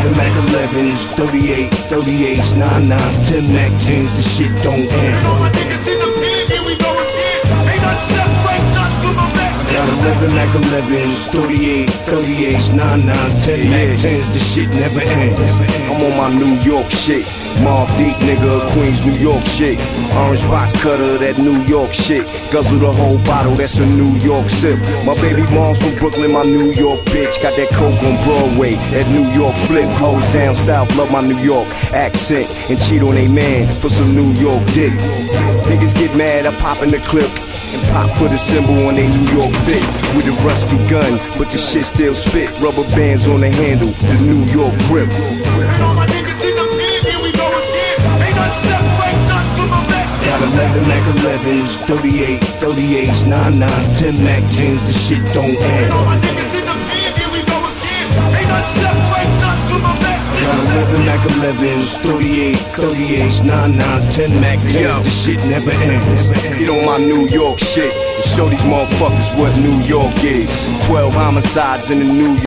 11 Mac 11s, 38, 38s, 99s, 10 Mac 10s, the shit don't end. And all my niggas in the pen, here we go again. Ain't nothing separate us from a Mac 10. Got 11 Mac 11s, 38, 38s, 99s, 10 Mac 10s, the shit never ends. I'm on my New York shit. Mob Deep nigga, Queens, New York shit. Orange box cutter, that New York shit. Guzzle the whole bottle, that's a New York sip. My baby mom's from Brooklyn, my New York bitch. Got that coke on Broadway, that New York flip. Hoes down south, love my New York accent. And cheat on a man for some New York dick. Niggas get mad, I pop in the clip. And pop for the symbol on they New York fit. With a rusty gun, but the shit still spit. Rubber bands on the handle, the New York grip. And all my niggas in the pen, here we go again. Ain't nothing separate us from a Mac 10. Got 11 Mac 11s, 38, 38s, 99s, 10 Mac 10s, the shit don't end. And all my niggas in the pen, here we go again. Ain't nothing separate us from a Mac 10. Got 11 Mac 11s, 38, 38s, 99s, 10 Mac 10s, the shit never ends. Get on my New York shit and show these motherfuckers what New York is. 12 homicides in the New York.